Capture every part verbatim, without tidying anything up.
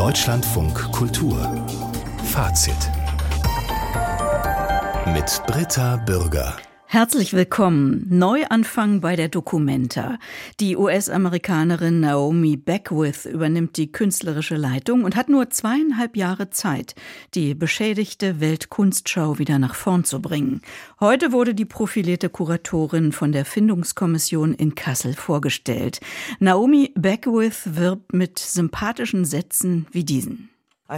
Deutschlandfunk Kultur Fazit mit Britta Bürger. Herzlich willkommen. Neuanfang bei der Documenta. Die U S-Amerikanerin Naomi Beckwith übernimmt die künstlerische Leitung und hat nur zweieinhalb Jahre Zeit, die beschädigte Weltkunstschau wieder nach vorn zu bringen. Heute wurde die profilierte Kuratorin von der Findungskommission in Kassel vorgestellt. Naomi Beckwith wirbt mit sympathischen Sätzen wie diesen.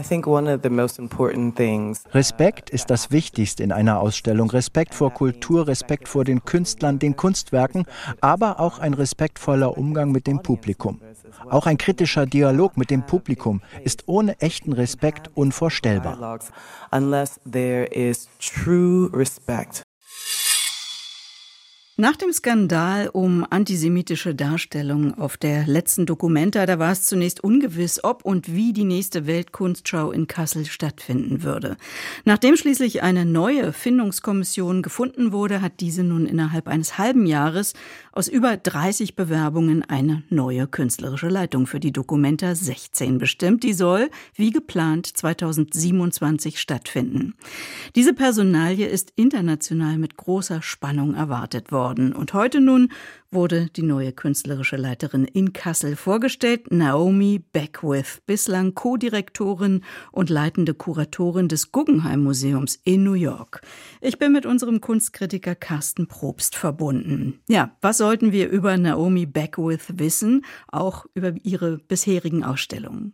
Respekt ist das Wichtigste in einer Ausstellung. Respekt vor Kultur, Respekt vor den Künstlern, den Kunstwerken, aber auch ein respektvoller Umgang mit dem Publikum. Auch ein kritischer Dialog mit dem Publikum ist ohne echten Respekt unvorstellbar. Nach dem Skandal um antisemitische Darstellungen auf der letzten Documenta, da war es zunächst ungewiss, ob und wie die nächste Weltkunstschau in Kassel stattfinden würde. Nachdem schließlich eine neue Findungskommission gefunden wurde, hat diese nun innerhalb eines halben Jahres aus über dreißig Bewerbungen eine neue künstlerische Leitung für die Documenta sechzehn bestimmt. Die soll, wie geplant, zweitausendsiebenundzwanzig stattfinden. Diese Personalie ist international mit großer Spannung erwartet worden. Und heute nun wurde die neue künstlerische Leiterin in Kassel vorgestellt, Naomi Beckwith, bislang Co-Direktorin und leitende Kuratorin des Guggenheim Museums in New York. Ich bin mit unserem Kunstkritiker Carsten Probst verbunden. Ja, was sollten wir über Naomi Beckwith wissen, auch über ihre bisherigen Ausstellungen?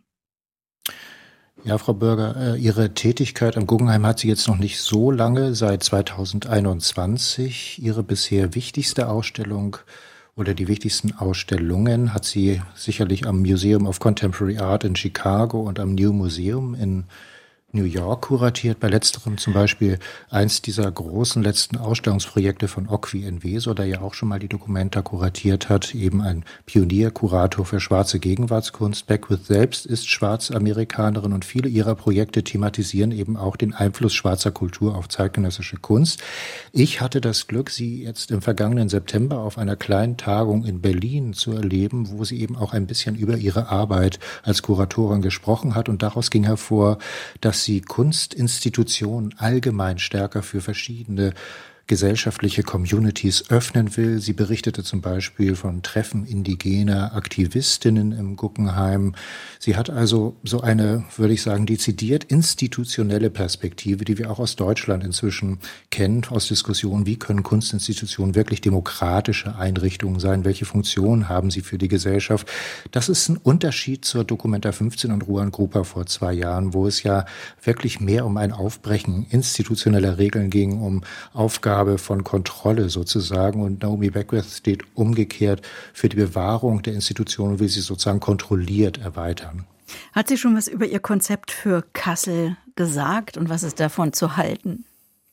Ja, Frau Bürger, Ihre Tätigkeit am Guggenheim hat sie jetzt noch nicht so lange, seit zweitausendeinundzwanzig. Ihre bisher wichtigste Ausstellung oder die wichtigsten Ausstellungen hat sie sicherlich am Museum of Contemporary Art in Chicago und am New Museum in New York kuratiert. Bei letzterem zum Beispiel eins dieser großen letzten Ausstellungsprojekte von Okwi Enweso, der ja auch schon mal die Documenta kuratiert hat, eben ein Pionierkurator für schwarze Gegenwartskunst. Beckwith selbst ist Schwarzamerikanerin und viele ihrer Projekte thematisieren eben auch den Einfluss schwarzer Kultur auf zeitgenössische Kunst. Ich hatte das Glück, sie jetzt im vergangenen September auf einer kleinen Tagung in Berlin zu erleben, wo sie eben auch ein bisschen über ihre Arbeit als Kuratorin gesprochen hat, und daraus ging hervor, dass sie Kunstinstitutionen allgemein stärker für verschiedene gesellschaftliche Communities öffnen will. Sie berichtete zum Beispiel von Treffen indigener Aktivistinnen im Guggenheim. Sie hat also so eine, würde ich sagen, dezidiert institutionelle Perspektive, die wir auch aus Deutschland inzwischen kennen, aus Diskussionen, wie können Kunstinstitutionen wirklich demokratische Einrichtungen sein, welche Funktionen haben sie für die Gesellschaft. Das ist ein Unterschied zur Documenta fünfzehn und Ruan Grupa vor zwei Jahren, wo es ja wirklich mehr um ein Aufbrechen institutioneller Regeln ging, um Aufgaben von Kontrolle sozusagen, und Naomi Beckwith steht umgekehrt für die Bewahrung der Institutionen und will sie sozusagen kontrolliert erweitern. Hat sie schon was über ihr Konzept für Kassel gesagt und was ist davon zu halten?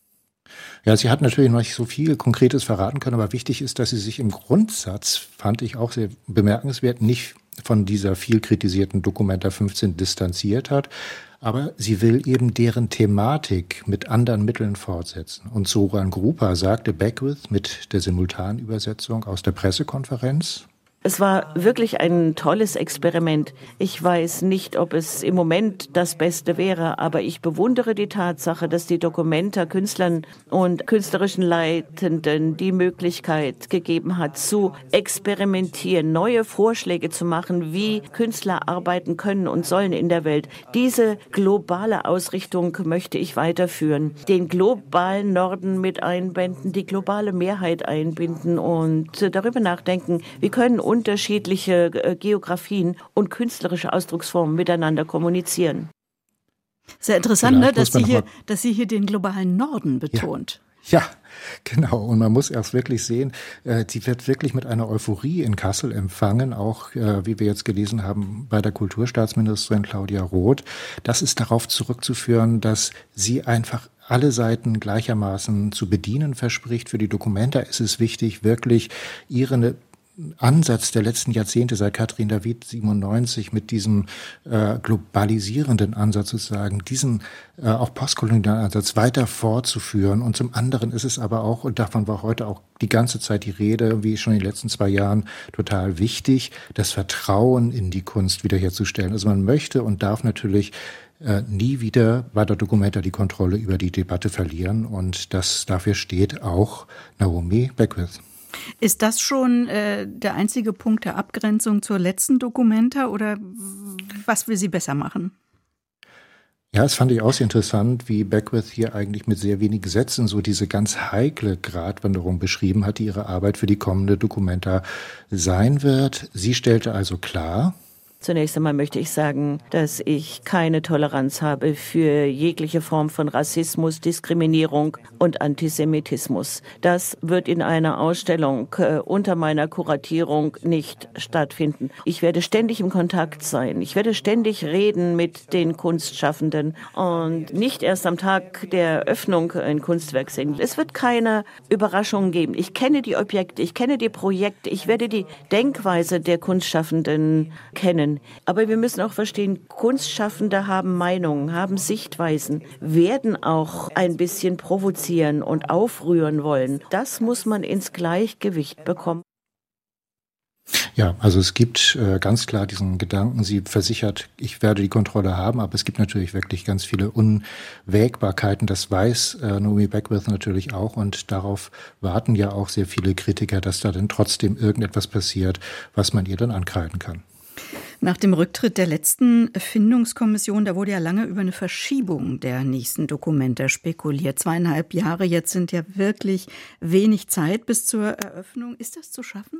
Ja, sie hat natürlich noch nicht so viel Konkretes verraten können, aber wichtig ist, dass sie sich im Grundsatz, fand ich auch sehr bemerkenswert, nicht von dieser viel kritisierten Documenta fünfzehn distanziert hat. Aber sie will eben deren Thematik mit anderen Mitteln fortsetzen. Und so Ruan Grupa sagte Beckwith mit der Simultanübersetzung aus der Pressekonferenz: Es war wirklich ein tolles Experiment. Ich weiß nicht, ob es im Moment das Beste wäre, aber ich bewundere die Tatsache, dass die Documenta Künstlern und künstlerischen Leitenden die Möglichkeit gegeben hat, zu experimentieren, neue Vorschläge zu machen, wie Künstler arbeiten können und sollen in der Welt. Diese globale Ausrichtung möchte ich weiterführen. Den globalen Norden mit einbinden, die globale Mehrheit einbinden und darüber nachdenken, wie können unterschiedliche Geografien und künstlerische Ausdrucksformen miteinander kommunizieren. Sehr interessant, ne, dass sie, hier, dass sie hier den globalen Norden betont. Ja, ja, genau. Und man muss erst wirklich sehen, äh, die wird wirklich mit einer Euphorie in Kassel empfangen, auch äh, wie wir jetzt gelesen haben bei der Kulturstaatsministerin Claudia Roth. Das ist darauf zurückzuführen, dass sie einfach alle Seiten gleichermaßen zu bedienen verspricht. Für die Documenta ist es wichtig, wirklich ihre Ansatz der letzten Jahrzehnte, seit Katrin David siebenundneunzig, mit diesem äh, globalisierenden Ansatz sozusagen, diesen äh, auch postkolonialen Ansatz weiter fortzuführen. Und zum anderen ist es aber auch, und davon war heute auch die ganze Zeit die Rede, wie schon in den letzten zwei Jahren, total wichtig, das Vertrauen in die Kunst wiederherzustellen. Also man möchte und darf natürlich äh, nie wieder bei der Documenta die Kontrolle über die Debatte verlieren. Und das dafür steht auch Naomi Beckwith. Ist das schon äh, der einzige Punkt der Abgrenzung zur letzten Documenta oder was will sie besser machen? Ja, das fand ich auch sehr interessant, wie Beckwith hier eigentlich mit sehr wenigen Sätzen so diese ganz heikle Gratwanderung beschrieben hat, die ihre Arbeit für die kommende Documenta sein wird. Sie stellte also klar: Zunächst einmal möchte ich sagen, dass ich keine Toleranz habe für jegliche Form von Rassismus, Diskriminierung und Antisemitismus. Das wird in einer Ausstellung äh, unter meiner Kuratierung nicht stattfinden. Ich werde ständig im Kontakt sein. Ich werde ständig reden mit den Kunstschaffenden und nicht erst am Tag der Eröffnung ein Kunstwerk sehen. Es wird keine Überraschungen geben. Ich kenne die Objekte, ich kenne die Projekte, ich werde die Denkweise der Kunstschaffenden kennen. Aber wir müssen auch verstehen, Kunstschaffende haben Meinungen, haben Sichtweisen, werden auch ein bisschen provozieren und aufrühren wollen. Das muss man ins Gleichgewicht bekommen. Ja, also es gibt äh, ganz klar diesen Gedanken, sie versichert, ich werde die Kontrolle haben, aber es gibt natürlich wirklich ganz viele Unwägbarkeiten. Das weiß äh, Naomi Beckwith natürlich auch und darauf warten ja auch sehr viele Kritiker, dass da dann trotzdem irgendetwas passiert, was man ihr dann ankreiden kann. Nach dem Rücktritt der letzten Findungskommission, da wurde ja lange über eine Verschiebung der nächsten Documenta spekuliert. Zweieinhalb Jahre, jetzt sind ja wirklich wenig Zeit bis zur Eröffnung. Ist das zu schaffen?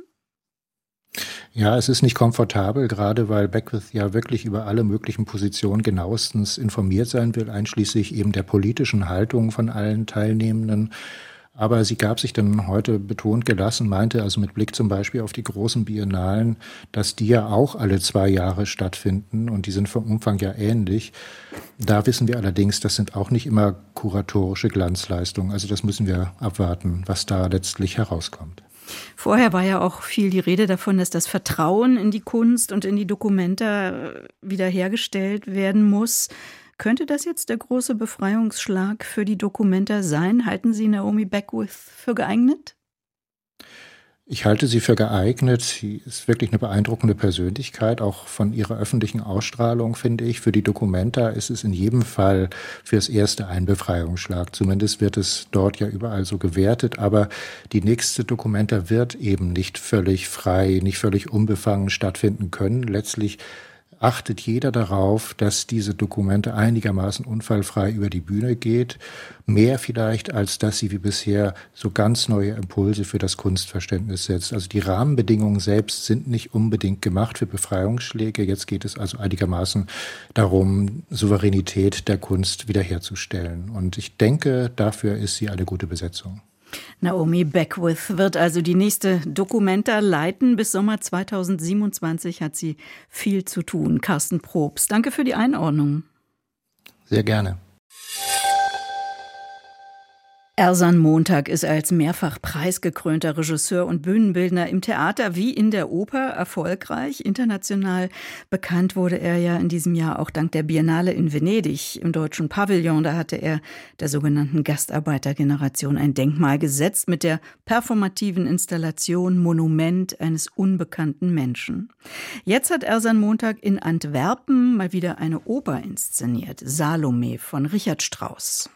Ja, es ist nicht komfortabel, gerade weil Beckwith ja wirklich über alle möglichen Positionen genauestens informiert sein will, einschließlich eben der politischen Haltung von allen Teilnehmenden. Aber sie gab sich dann heute betont gelassen, meinte also mit Blick zum Beispiel auf die großen Biennalen, dass die ja auch alle zwei Jahre stattfinden und die sind vom Umfang ja ähnlich. Da wissen wir allerdings, das sind auch nicht immer kuratorische Glanzleistungen. Also das müssen wir abwarten, was da letztlich herauskommt. Vorher war ja auch viel die Rede davon, dass das Vertrauen in die Kunst und in die Documenta wiederhergestellt werden muss. Könnte das jetzt der große Befreiungsschlag für die Documenta sein? Halten Sie Naomi Beckwith für geeignet? Ich halte sie für geeignet. Sie ist wirklich eine beeindruckende Persönlichkeit, auch von ihrer öffentlichen Ausstrahlung, finde ich. Für die Documenta ist es in jedem Fall fürs Erste ein Befreiungsschlag. Zumindest wird es dort ja überall so gewertet. Aber die nächste Documenta wird eben nicht völlig frei, nicht völlig unbefangen stattfinden können. Letztlich achtet jeder darauf, dass diese Dokumente einigermaßen unfallfrei über die Bühne geht. Mehr vielleicht, als dass sie wie bisher so ganz neue Impulse für das Kunstverständnis setzt. Also die Rahmenbedingungen selbst sind nicht unbedingt gemacht für Befreiungsschläge. Jetzt geht es also einigermaßen darum, Souveränität der Kunst wiederherzustellen. Und ich denke, dafür ist sie eine gute Besetzung. Naomi Beckwith wird also die nächste Documenta leiten. Bis Sommer zweitausendsiebenundzwanzig hat sie viel zu tun. Carsten Probst, danke für die Einordnung. Sehr gerne. Ersan Montag ist als mehrfach preisgekrönter Regisseur und Bühnenbildner im Theater wie in der Oper erfolgreich. International bekannt wurde er ja in diesem Jahr auch dank der Biennale in Venedig im Deutschen Pavillon. Da hatte er der sogenannten Gastarbeitergeneration ein Denkmal gesetzt mit der performativen Installation Monument eines unbekannten Menschen. Jetzt hat Ersan Montag in Antwerpen mal wieder eine Oper inszeniert. Salome von Richard Strauss.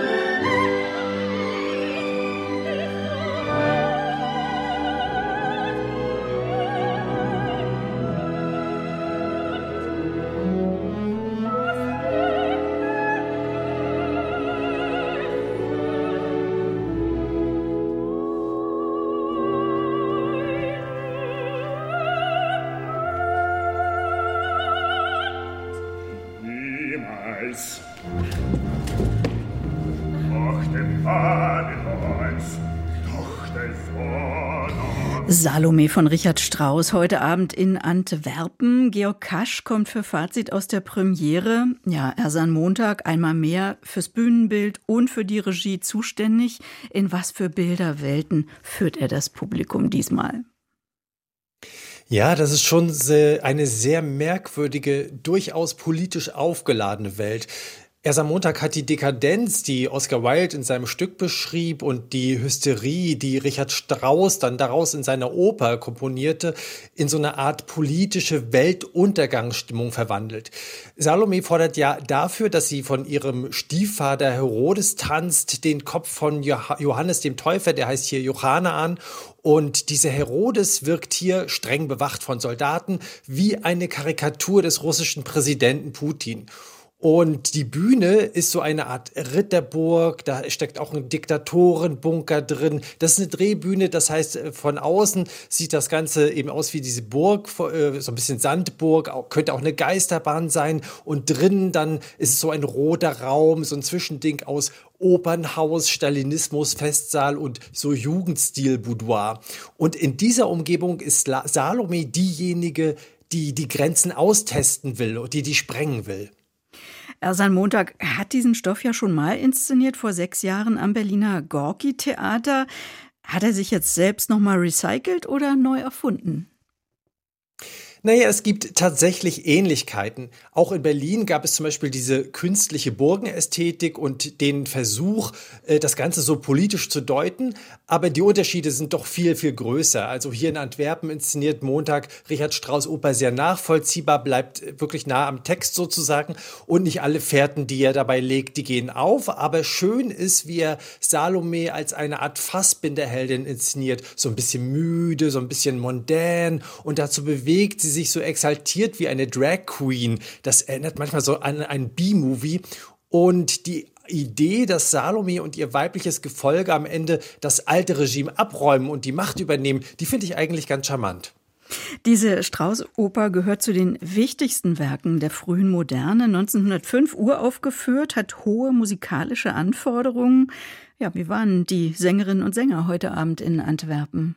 Salome von Richard Strauss, heute Abend in Antwerpen. Georg Kasch kommt für Fazit aus der Premiere. Ja, Ersan Montag einmal mehr fürs Bühnenbild und für die Regie zuständig. In was für Bilderwelten führt er das Publikum diesmal? Ja, das ist schon se- eine sehr merkwürdige, durchaus politisch aufgeladene Welt. Erst am Montag hat die Dekadenz, die Oscar Wilde in seinem Stück beschrieb, und die Hysterie, die Richard Strauss dann daraus in seiner Oper komponierte, in so eine Art politische Weltuntergangsstimmung verwandelt. Salome fordert ja dafür, dass sie von ihrem Stiefvater Herodes tanzt, den Kopf von Joh- Johannes dem Täufer, der heißt hier Johanaan. Und dieser Herodes wirkt hier streng bewacht von Soldaten wie eine Karikatur des russischen Präsidenten Putin. Und die Bühne ist so eine Art Ritterburg, da steckt auch ein Diktatorenbunker drin. Das ist eine Drehbühne, das heißt, von außen sieht das Ganze eben aus wie diese Burg, so ein bisschen Sandburg, könnte auch eine Geisterbahn sein. Und drinnen dann ist es so ein roter Raum, so ein Zwischending aus Opernhaus, Stalinismus, Festsaal und so Jugendstil-Boudoir. Und in dieser Umgebung ist Salome diejenige, die die Grenzen austesten will und die die sprengen will. Ersan Montag hat diesen Stoff ja schon mal inszeniert, vor sechs Jahren am Berliner Gorki-Theater. Hat er sich jetzt selbst nochmal recycelt oder neu erfunden? Naja, es gibt tatsächlich Ähnlichkeiten. Auch in Berlin gab es zum Beispiel diese künstliche Burgenästhetik und den Versuch, das Ganze so politisch zu deuten. Aber die Unterschiede sind doch viel, viel größer. Also hier in Antwerpen inszeniert Montag Richard Strauss Oper sehr nachvollziehbar, bleibt wirklich nah am Text sozusagen. Und nicht alle Fährten, die er dabei legt, die gehen auf. Aber schön ist, wie er Salome als eine Art Fassbinderheldin inszeniert. So ein bisschen müde, so ein bisschen mondän. Und dazu bewegt sie sich so exaltiert wie eine Drag Queen. Das erinnert manchmal so an einen B-Movie. Und die Idee, dass Salome und ihr weibliches Gefolge am Ende das alte Regime abräumen und die Macht übernehmen, die finde ich eigentlich ganz charmant. Diese Strauss-Oper gehört zu den wichtigsten Werken der frühen Moderne. neunzehnhundertfünf uraufgeführt, hat hohe musikalische Anforderungen. Ja, wie waren die Sängerinnen und Sänger heute Abend in Antwerpen?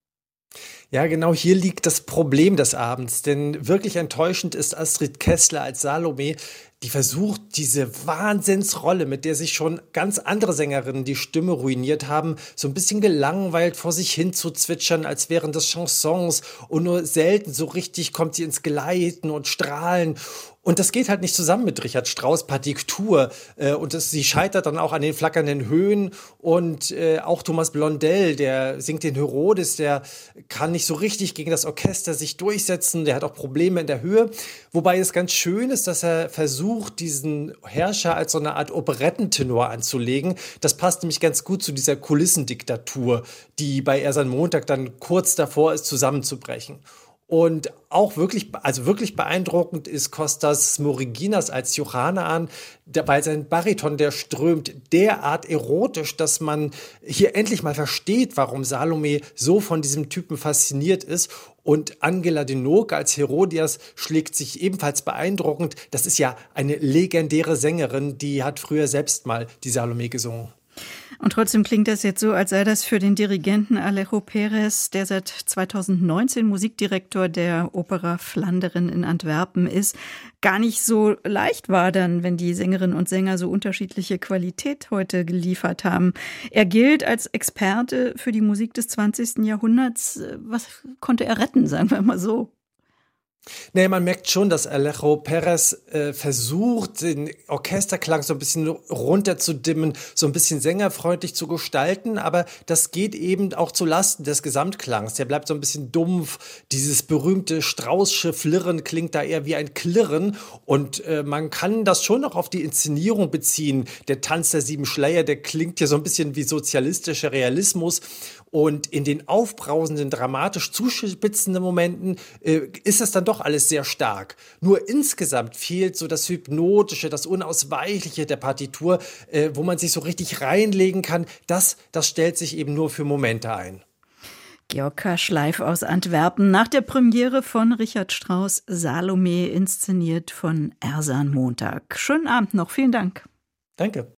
Ja, genau hier liegt das Problem des Abends, denn wirklich enttäuschend ist Astrid Kessler als Salome, die versucht, diese Wahnsinnsrolle, mit der sich schon ganz andere Sängerinnen die Stimme ruiniert haben, so ein bisschen gelangweilt vor sich hin zu zwitschern, als wären das Chansons, und nur selten so richtig kommt sie ins Gleiten und Strahlen. Und das geht halt nicht zusammen mit Richard Strauss' Partitur. Äh, und das, sie scheitert dann auch an den flackernden Höhen. Und äh, auch Thomas Blondell, der singt den Herodes, der kann nicht so richtig gegen das Orchester sich durchsetzen. Der hat auch Probleme in der Höhe. Wobei es ganz schön ist, dass er versucht, diesen Herrscher als so eine Art Operettentenor anzulegen. Das passt nämlich ganz gut zu dieser Kulissendiktatur, die bei Ersan Montag dann kurz davor ist, zusammenzubrechen. Und auch wirklich, also wirklich beeindruckend ist Kostas Smoriginas als Johanaan, weil sein Bariton, der strömt derart erotisch, dass man hier endlich mal versteht, warum Salome so von diesem Typen fasziniert ist. Und Angela de Nook als Herodias schlägt sich ebenfalls beeindruckend. Das ist ja eine legendäre Sängerin, die hat früher selbst mal die Salome gesungen. Und trotzdem klingt das jetzt so, als sei das für den Dirigenten Alejo Perez, der seit zweitausendneunzehn Musikdirektor der Opera Flandern in Antwerpen ist, gar nicht so leicht war dann, wenn die Sängerinnen und Sänger so unterschiedliche Qualität heute geliefert haben. Er gilt als Experte für die Musik des zwanzigsten Jahrhunderts. Was konnte er retten, sagen wir mal so? Nee, man merkt schon, dass Alejo Perez äh, versucht, den Orchesterklang so ein bisschen runterzudimmen, so ein bisschen sängerfreundlich zu gestalten, aber das geht eben auch zu Lasten des Gesamtklangs. Der bleibt so ein bisschen dumpf. Dieses berühmte Straußsche Flirren klingt da eher wie ein Klirren, und äh, man kann das schon noch auf die Inszenierung beziehen. Der Tanz der sieben Schleier, der klingt hier so ein bisschen wie sozialistischer Realismus. Und in den aufbrausenden, dramatisch zuspitzenden Momenten äh, ist das dann doch alles sehr stark. Nur insgesamt fehlt so das Hypnotische, das Unausweichliche der Partitur, äh, wo man sich so richtig reinlegen kann. Das, das stellt sich eben nur für Momente ein. Georg Kasch live aus Antwerpen nach der Premiere von Richard Strauss' Salome, inszeniert von Ersan Montag. Schönen Abend noch, vielen Dank. Danke.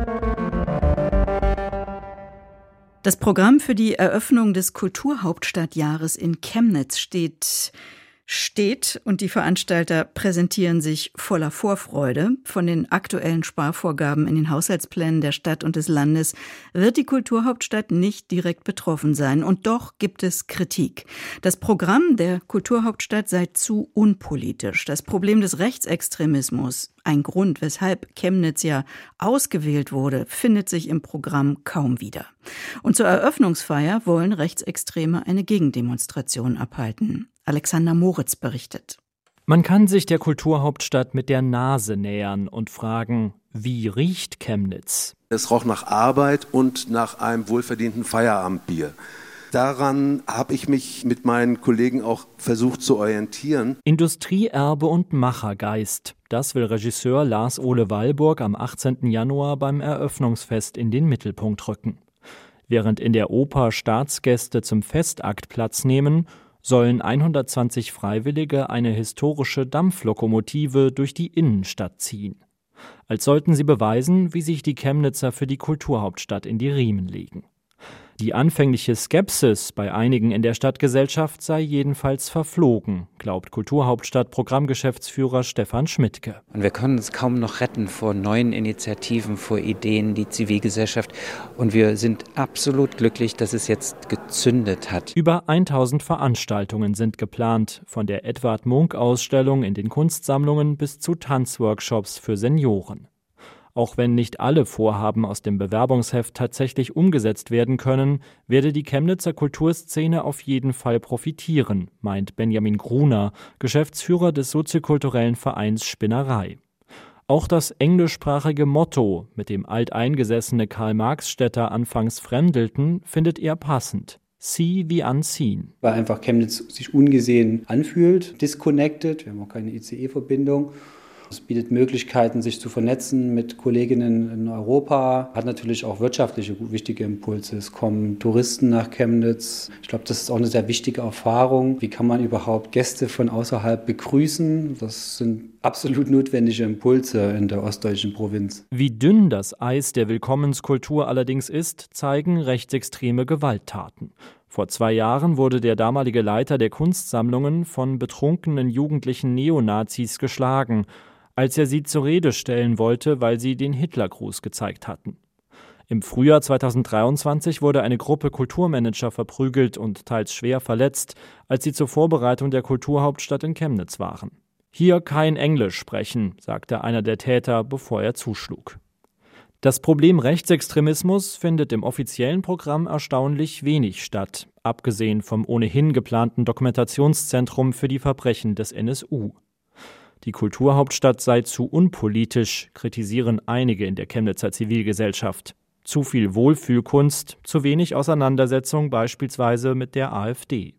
Das Programm für die Eröffnung des Kulturhauptstadtjahres in Chemnitz steht steht und die Veranstalter präsentieren sich voller Vorfreude. Von den aktuellen Sparvorgaben in den Haushaltsplänen der Stadt und des Landes wird die Kulturhauptstadt nicht direkt betroffen sein. Und doch gibt es Kritik. Das Programm der Kulturhauptstadt sei zu unpolitisch. Das Problem des Rechtsextremismus, ein Grund, weshalb Chemnitz ja ausgewählt wurde, findet sich im Programm kaum wieder. Und zur Eröffnungsfeier wollen Rechtsextreme eine Gegendemonstration abhalten. Alexander Moritz berichtet. Man kann sich der Kulturhauptstadt mit der Nase nähern und fragen, wie riecht Chemnitz? Es roch nach Arbeit und nach einem wohlverdienten Feierabendbier. Daran habe ich mich mit meinen Kollegen auch versucht zu orientieren. Industrieerbe und Machergeist. Das will Regisseur Lars-Ole Wallburg am achtzehnten Januar beim Eröffnungsfest in den Mittelpunkt rücken. Während in der Oper Staatsgäste zum Festakt Platz nehmen, sollen hundertzwanzig Freiwillige eine historische Dampflokomotive durch die Innenstadt ziehen. Als sollten sie beweisen, wie sich die Chemnitzer für die Kulturhauptstadt in die Riemen legen. Die anfängliche Skepsis bei einigen in der Stadtgesellschaft sei jedenfalls verflogen, glaubt Kulturhauptstadt-Programmgeschäftsführer Stefan Schmidtke. Und wir können uns kaum noch retten vor neuen Initiativen, vor Ideen, die Zivilgesellschaft. Und wir sind absolut glücklich, dass es jetzt gezündet hat. Über tausend Veranstaltungen sind geplant, von der Edvard-Munk-Ausstellung in den Kunstsammlungen bis zu Tanzworkshops für Senioren. Auch wenn nicht alle Vorhaben aus dem Bewerbungsheft tatsächlich umgesetzt werden können, werde die Chemnitzer Kulturszene auf jeden Fall profitieren, meint Benjamin Gruner, Geschäftsführer des soziokulturellen Vereins Spinnerei. Auch das englischsprachige Motto, mit dem alteingesessene Karl-Marx-Städter anfangs fremdelten, findet er passend. See the unseen. Weil einfach Chemnitz sich ungesehen anfühlt, disconnected, wir haben auch keine I C E-Verbindung. Es bietet Möglichkeiten, sich zu vernetzen mit Kolleginnen in Europa, hat natürlich auch wirtschaftliche wichtige Impulse. Es kommen Touristen nach Chemnitz. Ich glaube, das ist auch eine sehr wichtige Erfahrung. Wie kann man überhaupt Gäste von außerhalb begrüßen? Das sind absolut notwendige Impulse in der ostdeutschen Provinz. Wie dünn das Eis der Willkommenskultur allerdings ist, zeigen rechtsextreme Gewalttaten. Vor zwei Jahren wurde der damalige Leiter der Kunstsammlungen von betrunkenen jugendlichen Neonazis geschlagen, als er sie zur Rede stellen wollte, weil sie den Hitlergruß gezeigt hatten. Im Frühjahr zweitausenddreiundzwanzig wurde eine Gruppe Kulturmanager verprügelt und teils schwer verletzt, als sie zur Vorbereitung der Kulturhauptstadt in Chemnitz waren. Hier kein Englisch sprechen, sagte einer der Täter, bevor er zuschlug. Das Problem Rechtsextremismus findet im offiziellen Programm erstaunlich wenig statt, abgesehen vom ohnehin geplanten Dokumentationszentrum für die Verbrechen des N S U. Die Kulturhauptstadt sei zu unpolitisch, kritisieren einige in der Chemnitzer Zivilgesellschaft. Zu viel Wohlfühlkunst, zu wenig Auseinandersetzung beispielsweise mit der AfD.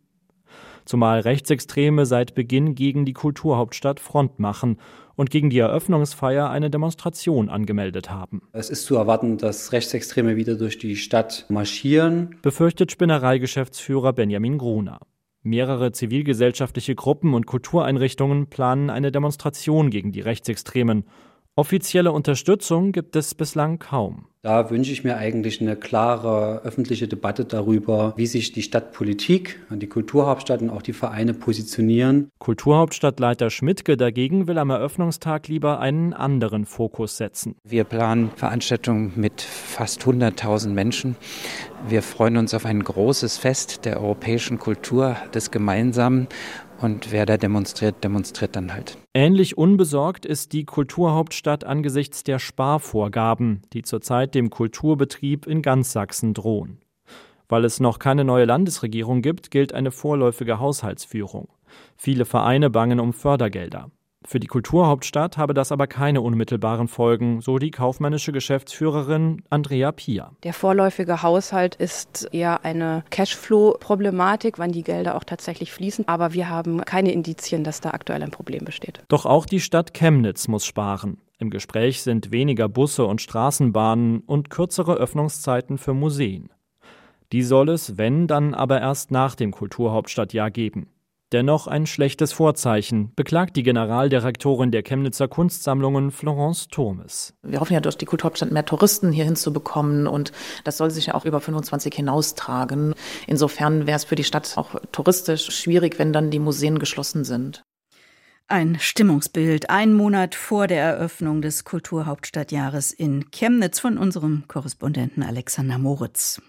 Zumal Rechtsextreme seit Beginn gegen die Kulturhauptstadt Front machen und gegen die Eröffnungsfeier eine Demonstration angemeldet haben. Es ist zu erwarten, dass Rechtsextreme wieder durch die Stadt marschieren, befürchtet Spinnerei-Geschäftsführer Benjamin Gruner. Mehrere zivilgesellschaftliche Gruppen und Kultureinrichtungen planen eine Demonstration gegen die Rechtsextremen. Offizielle Unterstützung gibt es bislang kaum. Da wünsche ich mir eigentlich eine klare öffentliche Debatte darüber, wie sich die Stadtpolitik, die Kulturhauptstadt und auch die Vereine positionieren. Kulturhauptstadtleiter Schmidtke dagegen will am Eröffnungstag lieber einen anderen Fokus setzen. Wir planen Veranstaltungen mit fast hunderttausend Menschen. Wir freuen uns auf ein großes Fest der europäischen Kultur, des Gemeinsamen. Und wer da demonstriert, demonstriert dann halt. Ähnlich unbesorgt ist die Kulturhauptstadt angesichts der Sparvorgaben, die zurzeit dem Kulturbetrieb in ganz Sachsen drohen. Weil es noch keine neue Landesregierung gibt, gilt eine vorläufige Haushaltsführung. Viele Vereine bangen um Fördergelder. Für die Kulturhauptstadt habe das aber keine unmittelbaren Folgen, so die kaufmännische Geschäftsführerin Andrea Pier. Der vorläufige Haushalt ist eher eine Cashflow-Problematik, wann die Gelder auch tatsächlich fließen. Aber wir haben keine Indizien, dass da aktuell ein Problem besteht. Doch auch die Stadt Chemnitz muss sparen. Im Gespräch sind weniger Busse und Straßenbahnen und kürzere Öffnungszeiten für Museen. Die soll es, wenn, dann aber erst nach dem Kulturhauptstadtjahr geben. Dennoch ein schlechtes Vorzeichen, beklagt die Generaldirektorin der Chemnitzer Kunstsammlungen Florence Thomes. Wir hoffen ja durch die Kulturhauptstadt mehr Touristen hier hinzubekommen und das soll sich ja auch über fünfundzwanzig hinaustragen. Insofern wäre es für die Stadt auch touristisch schwierig, wenn dann die Museen geschlossen sind. Ein Stimmungsbild, einen Monat vor der Eröffnung des Kulturhauptstadtjahres in Chemnitz von unserem Korrespondenten Alexander Moritz.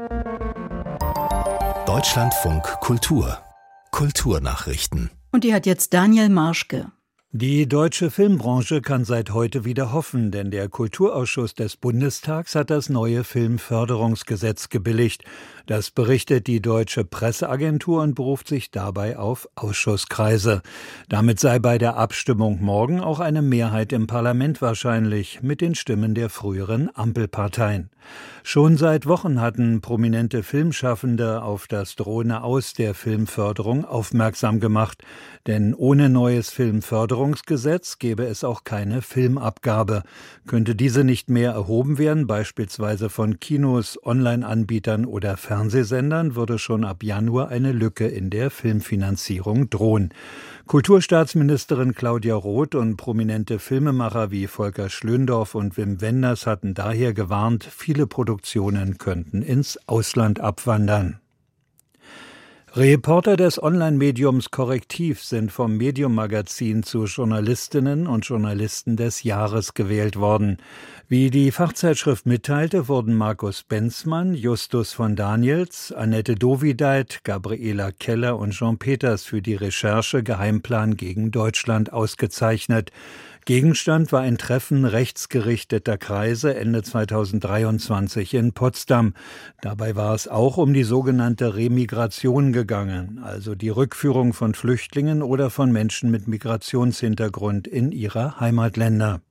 Deutschlandfunk Kultur. Kulturnachrichten. Und die hat jetzt Daniel Marschke. Die deutsche Filmbranche kann seit heute wieder hoffen, denn der Kulturausschuss des Bundestags hat das neue Filmförderungsgesetz gebilligt. Das berichtet die Deutsche Presseagentur und beruft sich dabei auf Ausschusskreise. Damit sei bei der Abstimmung morgen auch eine Mehrheit im Parlament wahrscheinlich, mit den Stimmen der früheren Ampelparteien. Schon seit Wochen hatten prominente Filmschaffende auf das drohende Aus der Filmförderung aufmerksam gemacht. Denn ohne neues Filmförderungsgesetz gäbe es auch keine Filmabgabe. Könnte diese nicht mehr erhoben werden, beispielsweise von Kinos, Online-Anbietern oder Fernsehsendern, würde schon ab Januar eine Lücke in der Filmfinanzierung drohen. Kulturstaatsministerin Claudia Roth und prominente Filmemacher wie Volker Schlöndorff und Wim Wenders hatten daher gewarnt, viele Produktionen könnten ins Ausland abwandern. Reporter des Online-Mediums Korrektiv sind vom Medium-Magazin zu Journalistinnen und Journalisten des Jahres gewählt worden. Wie die Fachzeitschrift mitteilte, wurden Markus Benzmann, Justus von Daniels, Annette Dovideit, Gabriela Keller und Jean Peters für die Recherche Geheimplan gegen Deutschland ausgezeichnet. Gegenstand war ein Treffen rechtsgerichteter Kreise Ende zweitausenddreiundzwanzig in Potsdam. Dabei war es auch um die sogenannte Remigration gegangen, also die Rückführung von Flüchtlingen oder von Menschen mit Migrationshintergrund in ihre Heimatländer.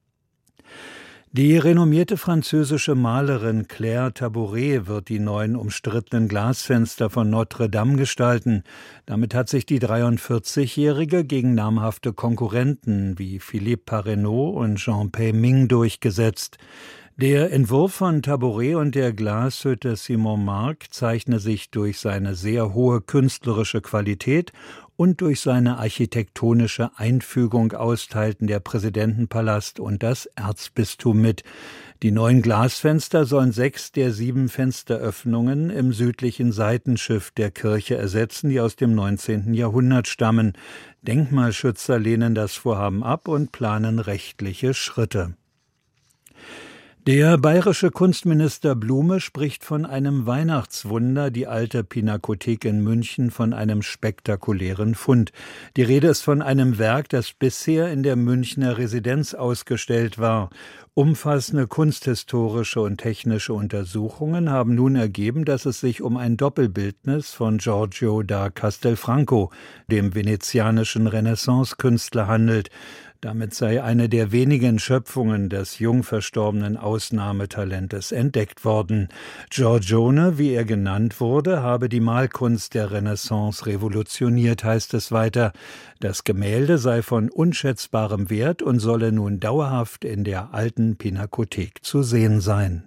Die renommierte französische Malerin Claire Tabouret wird die neuen umstrittenen Glasfenster von Notre Dame gestalten. Damit hat sich die dreiundvierzigjährige gegen namhafte Konkurrenten wie Philippe Parenot und Jean Pei-Ming durchgesetzt. Der Entwurf von Tabouret und der Glashütte Simon Marc zeichne sich durch seine sehr hohe künstlerische Qualität und durch seine architektonische Einfügung aus, teilten der Präsidentenpalast und das Erzbistum mit. Die neuen Glasfenster sollen sechs der sieben Fensteröffnungen im südlichen Seitenschiff der Kirche ersetzen, die aus dem neunzehnten Jahrhundert stammen. Denkmalschützer lehnen das Vorhaben ab und planen rechtliche Schritte. Der bayerische Kunstminister Blume spricht von einem Weihnachtswunder, die alte Pinakothek in München von einem spektakulären Fund. Die Rede ist von einem Werk, das bisher in der Münchner Residenz ausgestellt war. Umfassende kunsthistorische und technische Untersuchungen haben nun ergeben, dass es sich um ein Doppelbildnis von Giorgio da Castelfranco, dem venezianischen Renaissance-Künstler, handelt. Damit sei eine der wenigen Schöpfungen des jung verstorbenen Ausnahmetalentes entdeckt worden. Giorgione, wie er genannt wurde, habe die Malkunst der Renaissance revolutioniert, heißt es weiter. Das Gemälde sei von unschätzbarem Wert und solle nun dauerhaft in der alten Pinakothek zu sehen sein.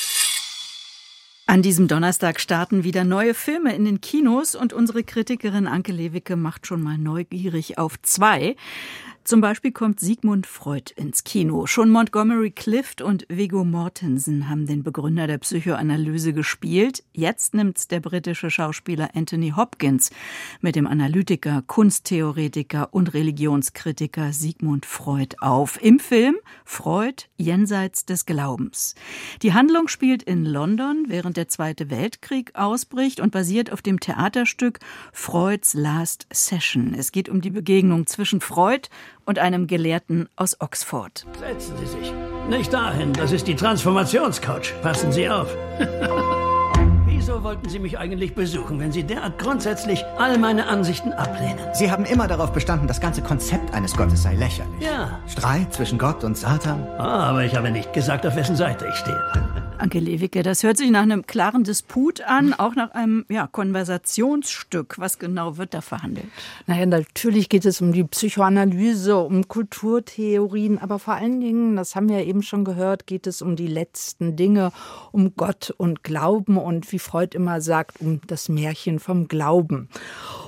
An diesem Donnerstag starten wieder neue Filme in den Kinos und unsere Kritikerin Anke Lewicke macht schon mal neugierig auf zwei. Zum Beispiel kommt Sigmund Freud ins Kino. Schon Montgomery Clift und Viggo Mortensen haben den Begründer der Psychoanalyse gespielt. Jetzt nimmt's der britische Schauspieler Anthony Hopkins mit dem Analytiker, Kunsttheoretiker und Religionskritiker Sigmund Freud auf. Im Film Freud jenseits des Glaubens. Die Handlung spielt in London, während der Zweite Weltkrieg ausbricht und basiert auf dem Theaterstück Freud's Last Session. Es geht um die Begegnung zwischen Freud und einem Gelehrten aus Oxford. Setzen Sie sich. Nicht dahin, das ist die Transformationscouch. Passen Sie auf. Wieso wollten Sie mich eigentlich besuchen, wenn Sie derart grundsätzlich all meine Ansichten ablehnen? Sie haben immer darauf bestanden, das ganze Konzept eines Gottes sei lächerlich. Ja. Streit zwischen Gott und Satan. Ah, aber ich habe nicht gesagt, auf wessen Seite ich stehe. Anke Lewicke, das hört sich nach einem klaren Disput an, auch nach einem ja, Konversationsstück. Was genau wird da verhandelt? Naja, natürlich geht es um die Psychoanalyse, um Kulturtheorien, aber vor allen Dingen, das haben wir ja eben schon gehört, geht es um die letzten Dinge, um Gott und Glauben und wie Freud immer sagt, um das Märchen vom Glauben.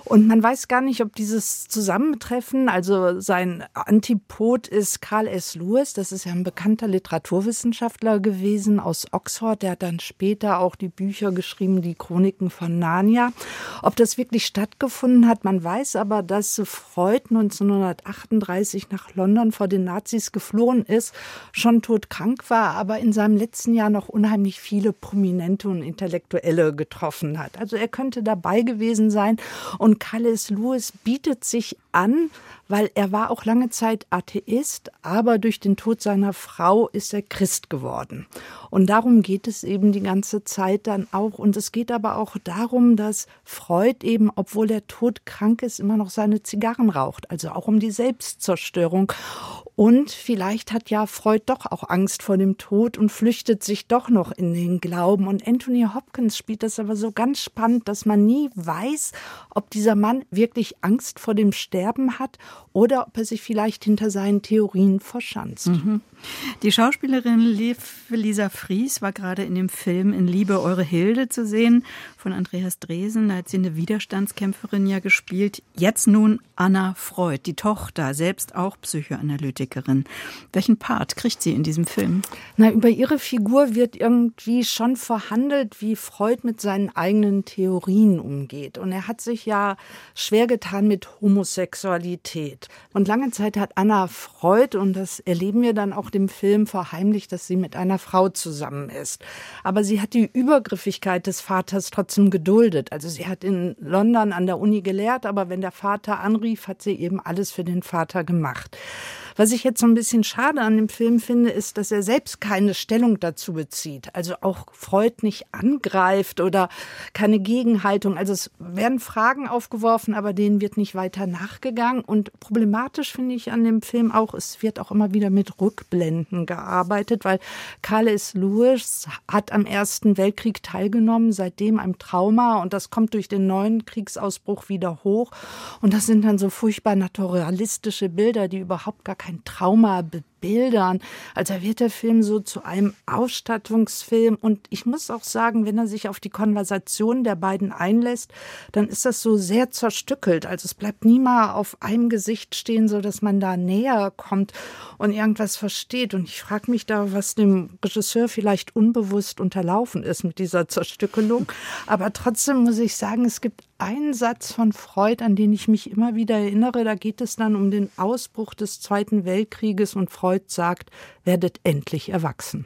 Und man weiß gar nicht, ob dieses Zusammentreffen, also sein Antipod ist Carl S. Lewis, das ist ja ein bekannter Literaturwissenschaftler gewesen aus Oxford, der hat dann später auch die Bücher geschrieben, die Chroniken von Narnia. Ob das wirklich stattgefunden hat, man weiß aber, dass Freud neunzehnhundertachtunddreißig nach London vor den Nazis geflohen ist, schon todkrank war, aber in seinem letzten Jahr noch unheimlich viele Prominente und Intellektuelle getroffen hat. Also er könnte dabei gewesen sein und Carl S. Lewis bietet sich an, weil er war auch lange Zeit Atheist, aber durch den Tod seiner Frau ist er Christ geworden. Und darum geht es eben die ganze Zeit dann auch. Und es geht aber auch darum, dass Freud eben, obwohl er todkrank ist, immer noch seine Zigarren raucht. Also auch um die Selbstzerstörung. Und vielleicht hat ja Freud doch auch Angst vor dem Tod und flüchtet sich doch noch in den Glauben. Und Anthony Hopkins spielt das aber so ganz spannend, dass man nie weiß, ob dieser Mann wirklich Angst vor dem Sterben hat oder ob er sich vielleicht hinter seinen Theorien verschanzt. Mhm. Die Schauspielerin Liv Lisa Fries war gerade in dem Film In Liebe eure Hilde zu sehen von Andreas Dresen. Da hat sie eine Widerstandskämpferin ja gespielt. Jetzt nun Anna Freud, die Tochter, selbst auch Psychoanalytikerin. Welchen Part kriegt sie in diesem Film? Na, über ihre Figur wird irgendwie schon verhandelt, wie Freud mit seinen eigenen Theorien umgeht. Und er hat sich ja schwer getan mit Homosexualität. Und lange Zeit hat Anna Freud, und das erleben wir dann auch dem Film, verheimlicht, dass sie mit einer Frau zusammen ist. Aber sie hat die Übergriffigkeit des Vaters trotzdem geduldet. Also sie hat in London an der Uni gelehrt, aber wenn der Vater anrief, hat sie eben alles für den Vater gemacht. Was ich jetzt so ein bisschen schade an dem Film finde, ist, dass er selbst keine Stellung dazu bezieht. Also auch Freud nicht angreift oder keine Gegenhaltung. Also es werden Fragen aufgeworfen, aber denen wird nicht weiter nachgegangen. Und problematisch finde ich an dem Film auch, es wird auch immer wieder mit Rückblenden gearbeitet, weil Carl S. Lewis hat am Ersten Weltkrieg teilgenommen, seitdem ein Trauma, und das kommt durch den neuen Kriegsausbruch wieder hoch. Und das sind dann so furchtbar naturalistische Bilder, die überhaupt gar kein Trauma bebildern. Also wird der Film so zu einem Ausstattungsfilm. Und ich muss auch sagen, wenn er sich auf die Konversation der beiden einlässt, dann ist das so sehr zerstückelt. Also es bleibt nie mal auf einem Gesicht stehen, so dass man da näher kommt und irgendwas versteht. Und ich frage mich da, was dem Regisseur vielleicht unbewusst unterlaufen ist mit dieser Zerstückelung. Aber trotzdem muss ich sagen, es gibt einen Satz von Freud, an den ich mich immer wieder erinnere. Da geht es dann um den Ausbruch des Zweiten Weltkrieges und Freud sagt, werdet endlich erwachsen.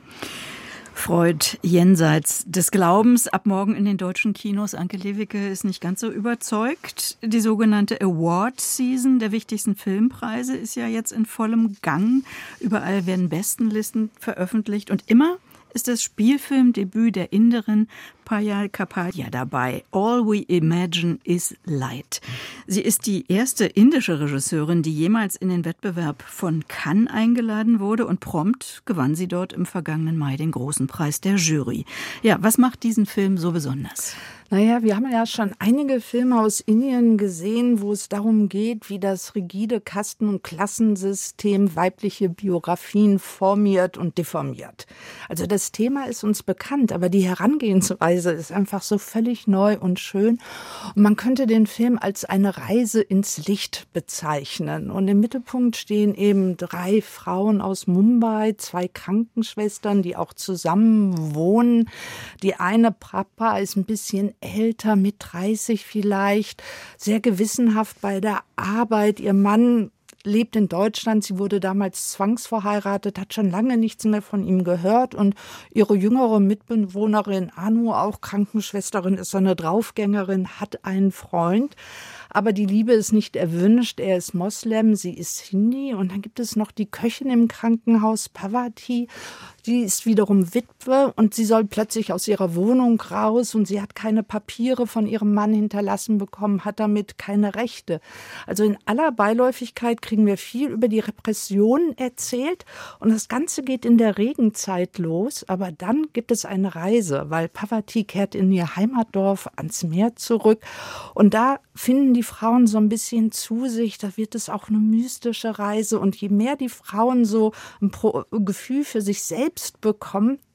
Freud jenseits des Glaubens, ab morgen in den deutschen Kinos. Anke Lewicke ist nicht ganz so überzeugt. Die sogenannte Award-Season der wichtigsten Filmpreise ist ja jetzt in vollem Gang. Überall werden Bestenlisten veröffentlicht und immer ist das Spielfilmdebüt der Inderin Payal Kapadia dabei. All We Imagine is Light. Sie ist die erste indische Regisseurin, die jemals in den Wettbewerb von Cannes eingeladen wurde, und prompt gewann sie dort im vergangenen Mai den großen Preis der Jury. Ja, was macht diesen Film so besonders? Naja, wir haben ja schon einige Filme aus Indien gesehen, wo es darum geht, wie das rigide Kasten- und Klassensystem weibliche Biografien formiert und deformiert. Also das Thema ist uns bekannt, aber die Herangehensweise ist einfach so völlig neu und schön. Und man könnte den Film als eine Reise ins Licht bezeichnen. Und im Mittelpunkt stehen eben drei Frauen aus Mumbai, zwei Krankenschwestern, die auch zusammen wohnen. Die eine Papa ist ein bisschen älter, mit dreißig vielleicht, sehr gewissenhaft bei der Arbeit. Ihr Mann lebt in Deutschland, sie wurde damals zwangsverheiratet, hat schon lange nichts mehr von ihm gehört, und ihre jüngere Mitbewohnerin Anu, auch Krankenschwesterin, ist so eine Draufgängerin, hat einen Freund. Aber die Liebe ist nicht erwünscht. Er ist Moslem, sie ist Hindi. Und dann gibt es noch die Köchin im Krankenhaus, Parvati. Die ist wiederum Witwe und sie soll plötzlich aus ihrer Wohnung raus und sie hat keine Papiere von ihrem Mann hinterlassen bekommen, hat damit keine Rechte. Also in aller Beiläufigkeit kriegen wir viel über die Repression erzählt und das Ganze geht in der Regenzeit los, aber dann gibt es eine Reise, weil Parvati kehrt in ihr Heimatdorf ans Meer zurück und da finden die Frauen so ein bisschen zu sich, da wird es auch eine mystische Reise und je mehr die Frauen so ein Pro- Gefühl für sich selbst bekommen,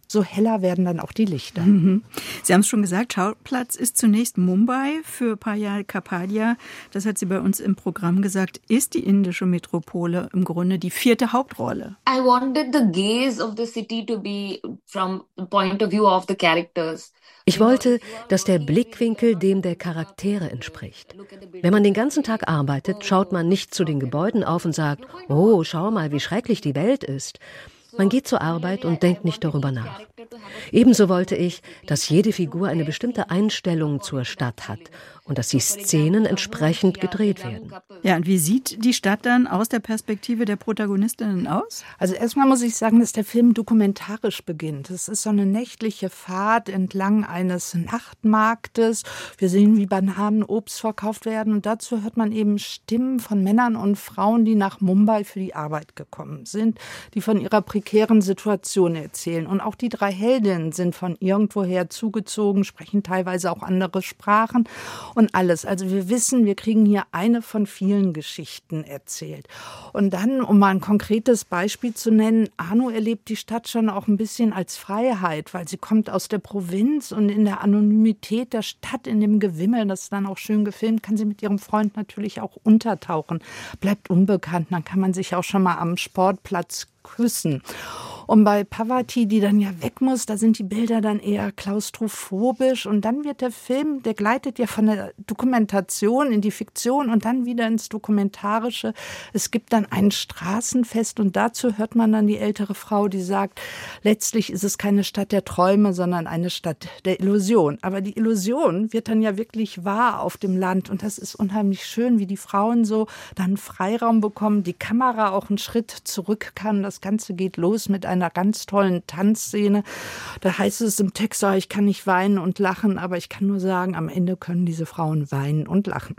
so heller werden dann auch die Lichter. Mhm. Sie haben es schon gesagt, Schauplatz ist zunächst Mumbai für Payal Kapadia. Das hat sie bei uns im Programm gesagt, ist die indische Metropole im Grunde die vierte Hauptrolle. I wanted the gaze of the city to be from the point of view of the characters. Ich wollte, dass der Blickwinkel dem der Charaktere entspricht. Wenn man den ganzen Tag arbeitet, schaut man nicht zu den Gebäuden auf und sagt, oh, schau mal, wie schrecklich die Welt ist. Man geht zur Arbeit und denkt nicht darüber nach. Ebenso wollte ich, dass jede Figur eine bestimmte Einstellung zur Stadt hat und dass die Szenen entsprechend gedreht werden. Ja, und wie sieht die Stadt dann aus der Perspektive der Protagonistinnen aus? Also erstmal muss ich sagen, dass der Film dokumentarisch beginnt. Es ist so eine nächtliche Fahrt entlang eines Nachtmarktes. Wir sehen, wie Bananen, Obst verkauft werden und dazu hört man eben Stimmen von Männern und Frauen, die nach Mumbai für die Arbeit gekommen sind, die von ihrer prekären Situation erzählen. Und auch die drei Heldinnen sind von irgendwoher zugezogen, sprechen teilweise auch andere Sprachen und alles. Also wir wissen, wir kriegen hier eine von vielen Geschichten erzählt. Und dann, um mal ein konkretes Beispiel zu nennen, Anu erlebt die Stadt schon auch ein bisschen als Freiheit, weil sie kommt aus der Provinz und in der Anonymität der Stadt, in dem Gewimmel, das ist dann auch schön gefilmt, kann sie mit ihrem Freund natürlich auch untertauchen. Bleibt unbekannt, dann kann man sich auch schon mal am Sportplatz küssen. Und bei Parvati, die dann ja weg muss, da sind die Bilder dann eher klaustrophobisch. Und dann wird der Film, der gleitet ja von der Dokumentation in die Fiktion und dann wieder ins Dokumentarische. Es gibt dann ein Straßenfest und dazu hört man dann die ältere Frau, die sagt, letztlich ist es keine Stadt der Träume, sondern eine Stadt der Illusion. Aber die Illusion wird dann ja wirklich wahr auf dem Land. Und das ist unheimlich schön, wie die Frauen so dann Freiraum bekommen, die Kamera auch einen Schritt zurück kann. Das Ganze geht los mit einer ganz tollen Tanzszene. Da heißt es im Text, ich kann nicht weinen und lachen, aber ich kann nur sagen, am Ende können diese Frauen weinen und lachen.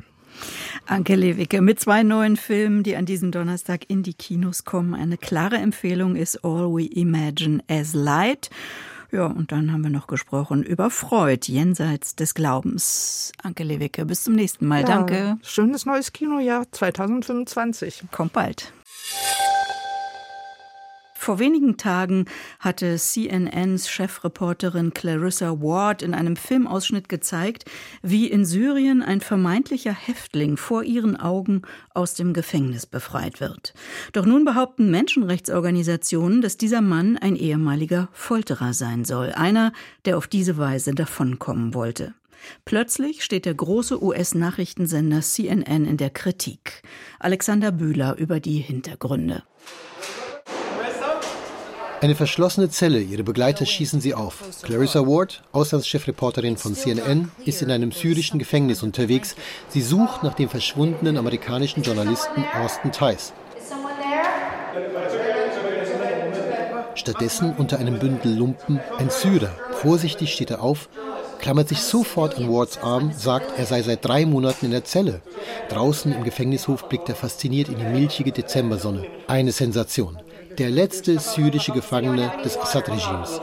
Anke Lewicke mit zwei neuen Filmen, die an diesem Donnerstag in die Kinos kommen. Eine klare Empfehlung ist All We Imagine as Light. Ja, und dann haben wir noch gesprochen über Freud, jenseits des Glaubens. Anke Lewicke, bis zum nächsten Mal. Ja, danke. Schönes neues Kinojahr zwanzig fünfundzwanzig. Kommt bald. Vor wenigen Tagen hatte C N Ns Chefreporterin Clarissa Ward in einem Filmausschnitt gezeigt, wie in Syrien ein vermeintlicher Häftling vor ihren Augen aus dem Gefängnis befreit wird. Doch nun behaupten Menschenrechtsorganisationen, dass dieser Mann ein ehemaliger Folterer sein soll, einer, der auf diese Weise davonkommen wollte. Plötzlich steht der große U S-Nachrichtensender C N N in der Kritik. Alexander Bühler über die Hintergründe. Eine verschlossene Zelle, ihre Begleiter schießen sie auf. Clarissa Ward, Auslandschefreporterin von C N N, ist in einem syrischen Gefängnis unterwegs. Sie sucht nach dem verschwundenen amerikanischen Journalisten Austin Tice. Stattdessen unter einem Bündel Lumpen ein Syrer. Vorsichtig steht er auf, klammert sich sofort an Wards Arm, sagt, er sei seit drei Monaten in der Zelle. Draußen im Gefängnishof blickt er fasziniert in die milchige Dezembersonne. Eine Sensation. Der letzte syrische Gefangene des Assad-Regimes.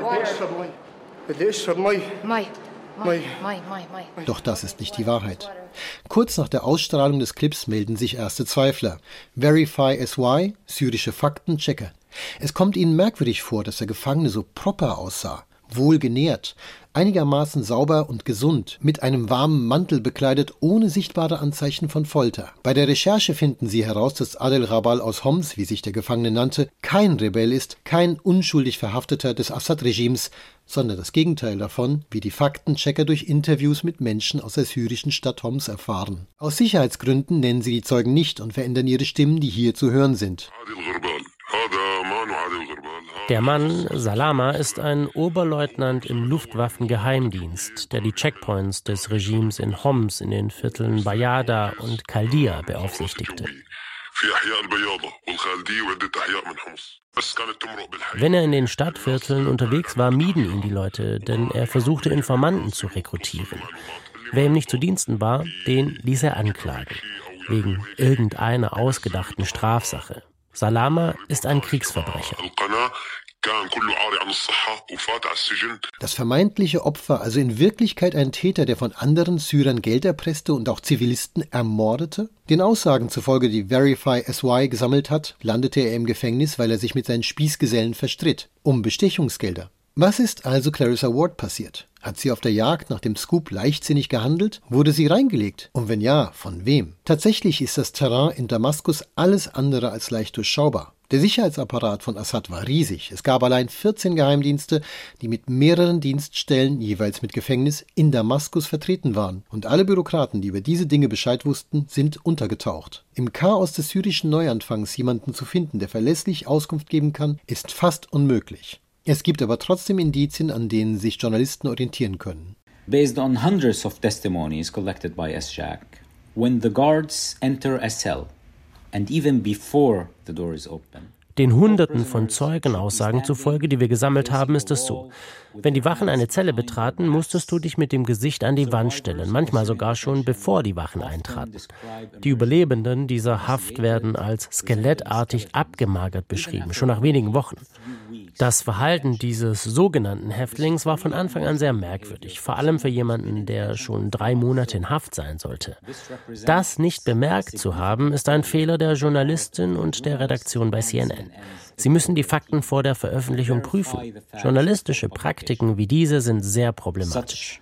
Doch das ist nicht die Wahrheit. Kurz nach der Ausstrahlung des Clips melden sich erste Zweifler. Verify S Y, syrische Faktenchecker. Es kommt ihnen merkwürdig vor, dass der Gefangene so proper aussah. Wohlgenährt, einigermaßen sauber und gesund, mit einem warmen Mantel bekleidet, ohne sichtbare Anzeichen von Folter. Bei der Recherche finden sie heraus, dass Adel Rabal aus Homs, wie sich der Gefangene nannte, kein Rebell ist, kein unschuldig Verhafteter des Assad-Regimes, sondern das Gegenteil davon, wie die Faktenchecker durch Interviews mit Menschen aus der syrischen Stadt Homs erfahren. Aus Sicherheitsgründen nennen sie die Zeugen nicht und verändern ihre Stimmen, die hier zu hören sind. Der Mann, Salama, ist ein Oberleutnant im Luftwaffengeheimdienst, der die Checkpoints des Regimes in Homs in den Vierteln Bayada und Chaldia beaufsichtigte. Wenn er in den Stadtvierteln unterwegs war, mieden ihn die Leute, denn er versuchte Informanten zu rekrutieren. Wer ihm nicht zu Diensten war, den ließ er anklagen, wegen irgendeiner ausgedachten Strafsache. Salama ist ein Kriegsverbrecher. Das vermeintliche Opfer, also in Wirklichkeit ein Täter, der von anderen Syrern Geld erpresste und auch Zivilisten ermordete? Den Aussagen zufolge, die Verify S Y gesammelt hat, landete er im Gefängnis, weil er sich mit seinen Spießgesellen verstritt. Um Bestechungsgelder. Was ist also Clarissa Ward passiert? Hat sie auf der Jagd nach dem Scoop leichtsinnig gehandelt? Wurde sie reingelegt? Und wenn ja, von wem? Tatsächlich ist das Terrain in Damaskus alles andere als leicht durchschaubar. Der Sicherheitsapparat von Assad war riesig. Es gab allein vierzehn Geheimdienste, die mit mehreren Dienststellen, jeweils mit Gefängnis, in Damaskus vertreten waren. Und alle Bürokraten, die über diese Dinge Bescheid wussten, sind untergetaucht. Im Chaos des syrischen Neuanfangs jemanden zu finden, der verlässlich Auskunft geben kann, ist fast unmöglich. Es gibt aber trotzdem Indizien, an denen sich Journalisten orientieren können. Based on hundreds of testimonies collected by S J A C, when the guards enter a cell, and even before the door is open. Den Hunderten von Zeugenaussagen zufolge, die wir gesammelt haben, ist es so. Wenn die Wachen eine Zelle betraten, musstest du dich mit dem Gesicht an die Wand stellen, manchmal sogar schon bevor die Wachen eintraten. Die Überlebenden dieser Haft werden als skelettartig abgemagert beschrieben, schon nach wenigen Wochen. Das Verhalten dieses sogenannten Häftlings war von Anfang an sehr merkwürdig, vor allem für jemanden, der schon drei Monate in Haft sein sollte. Das nicht bemerkt zu haben, ist ein Fehler der Journalistin und der Redaktion bei C N N. Sie müssen die Fakten vor der Veröffentlichung prüfen. Journalistische Praktiken wie diese sind sehr problematisch.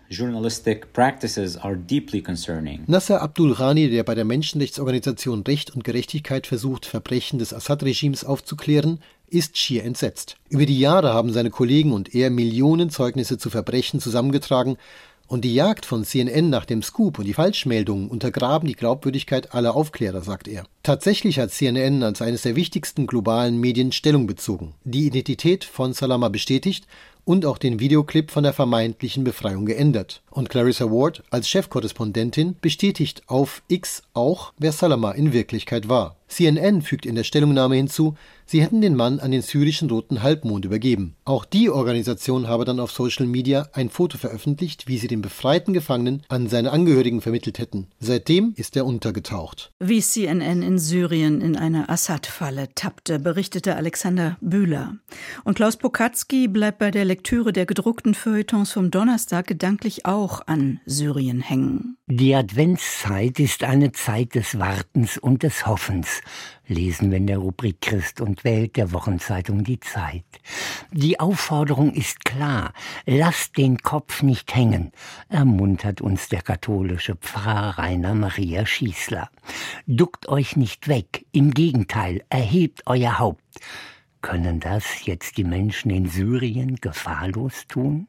Nasser Abdul Rani, der bei der Menschenrechtsorganisation Recht und Gerechtigkeit versucht, Verbrechen des Assad-Regimes aufzuklären, ist schier entsetzt. Über die Jahre haben seine Kollegen und er Millionen Zeugnisse zu Verbrechen zusammengetragen, und die Jagd von C N N nach dem Scoop und die Falschmeldungen untergraben die Glaubwürdigkeit aller Aufklärer, sagt er. Tatsächlich hat C N N als eines der wichtigsten globalen Medien Stellung bezogen, die Identität von Salama bestätigt und auch den Videoclip von der vermeintlichen Befreiung geändert. Und Clarissa Ward als Chefkorrespondentin bestätigt auf X auch, wer Salama in Wirklichkeit war. C N N fügt in der Stellungnahme hinzu, sie hätten den Mann an den syrischen Roten Halbmond übergeben. Auch die Organisation habe dann auf Social Media ein Foto veröffentlicht, wie sie den befreiten Gefangenen an seine Angehörigen vermittelt hätten. Seitdem ist er untergetaucht. Wie C N N in Syrien in eine Assad-Falle tappte, berichtete Alexander Bühler. Und Klaus Pokatzky bleibt bei der Lektüre der gedruckten Feuilletons vom Donnerstag gedanklich auch an Syrien hängen. Die Adventszeit ist eine Zeit des Wartens und des Hoffens, lesen wir in der Rubrik Christ und Welt der Wochenzeitung Die Zeit. Die Aufforderung ist klar: Lasst den Kopf nicht hängen, ermuntert uns der katholische Pfarrer Rainer Maria Schießler. Duckt euch nicht weg, im Gegenteil, erhebt euer Haupt. Können das jetzt die Menschen in Syrien gefahrlos tun?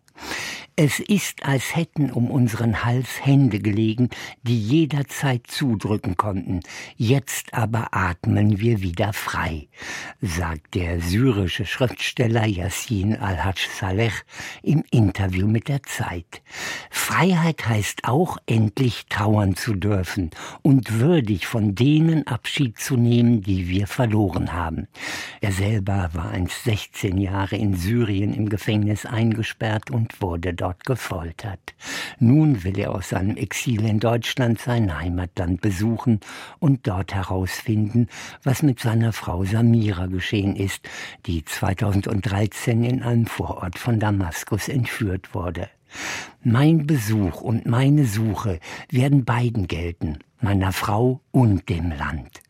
Es ist, als hätten um unseren Hals Hände gelegen, die jederzeit zudrücken konnten. Jetzt aber atmen wir wieder frei, sagt der syrische Schriftsteller Yassin al-Hajj Saleh im Interview mit der Zeit. Freiheit heißt auch, endlich trauern zu dürfen und würdig von denen Abschied zu nehmen, die wir verloren haben. Er selber war einst sechzehn Jahre in Syrien im Gefängnis eingesperrt und wurde dort gefoltert. Nun will er aus seinem Exil in Deutschland sein Heimatland besuchen und dort herausfinden, was mit seiner Frau Samira geschehen ist, die zweitausenddreizehn in einem Vorort von Damaskus entführt wurde. Mein Besuch und meine Suche werden beiden gelten, meiner Frau und dem Land.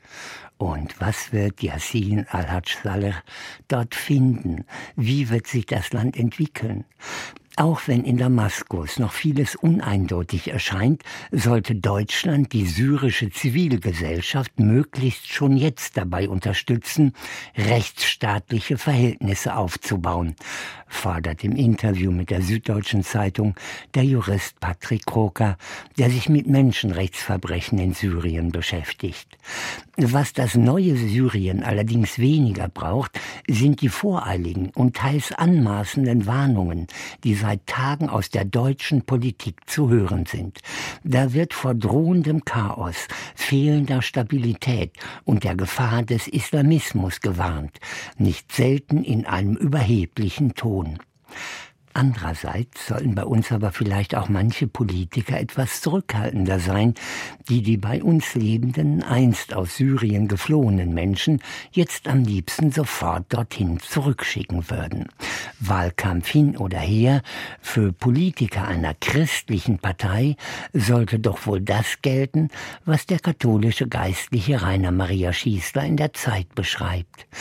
Und was wird Yassin al-Hajj Saleh dort finden? Wie wird sich das Land entwickeln? Auch wenn in Damaskus noch vieles uneindeutig erscheint, sollte Deutschland die syrische Zivilgesellschaft möglichst schon jetzt dabei unterstützen, rechtsstaatliche Verhältnisse aufzubauen, fordert im Interview mit der Süddeutschen Zeitung der Jurist Patrick Kroker, der sich mit Menschenrechtsverbrechen in Syrien beschäftigt. Was das neue Syrien allerdings weniger braucht, sind die voreiligen und teils anmaßenden Warnungen, die seit Tagen aus der deutschen Politik zu hören sind. Da wird vor drohendem Chaos, fehlender Stabilität und der Gefahr des Islamismus gewarnt, nicht selten in einem überheblichen Ton. Andererseits sollen bei uns aber vielleicht auch manche Politiker etwas zurückhaltender sein, die die bei uns lebenden, einst aus Syrien geflohenen Menschen jetzt am liebsten sofort dorthin zurückschicken würden. Wahlkampf hin oder her, für Politiker einer christlichen Partei sollte doch wohl das gelten, was der katholische Geistliche Rainer Maria Schießler in der Zeit beschreibt.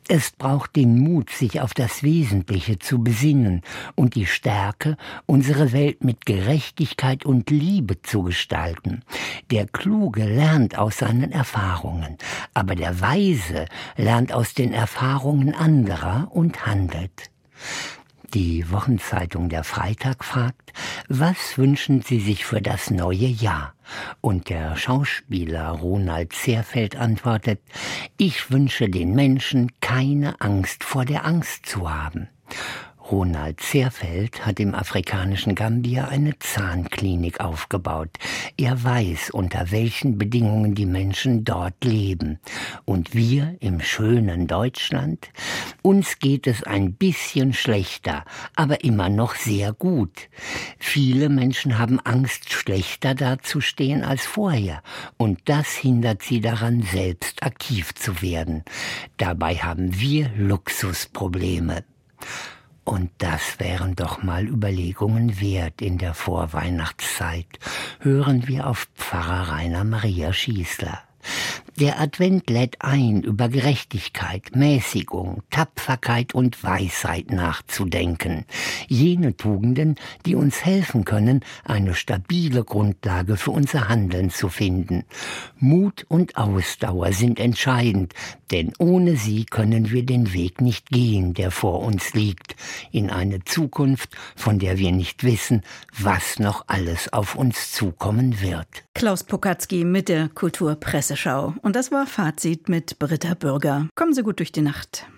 Es braucht den Mut, sich auf das Wesentliche zu besinnen und die Stärke, unsere Welt mit Gerechtigkeit und Liebe zu gestalten. Der Kluge lernt aus seinen Erfahrungen, aber der Weise lernt aus den Erfahrungen anderer und handelt. Die Wochenzeitung Der Freitag fragt, was wünschen Sie sich für das neue Jahr? Und der Schauspieler Ronald Zehrfeld antwortet, ich wünsche den Menschen keine Angst vor der Angst zu haben. Ronald Zehrfeld hat im afrikanischen Gambia eine Zahnklinik aufgebaut. Er weiß, unter welchen Bedingungen die Menschen dort leben. Und wir im schönen Deutschland? Uns geht es ein bisschen schlechter, aber immer noch sehr gut. Viele Menschen haben Angst, schlechter dazustehen als vorher. Und das hindert sie daran, selbst aktiv zu werden. Dabei haben wir Luxusprobleme. Und das wären doch mal Überlegungen wert in der Vorweihnachtszeit. Hören wir auf Pfarrer Rainer Maria Schießler. Der Advent lädt ein, über Gerechtigkeit, Mäßigung, Tapferkeit und Weisheit nachzudenken. Jene Tugenden, die uns helfen können, eine stabile Grundlage für unser Handeln zu finden. Mut und Ausdauer sind entscheidend, denn ohne sie können wir den Weg nicht gehen, der vor uns liegt, in eine Zukunft, von der wir nicht wissen, was noch alles auf uns zukommen wird. Klaus Pokatzki mit der Kulturpresseschau. Und das war Fazit mit Britta Bürger. Kommen Sie gut durch die Nacht.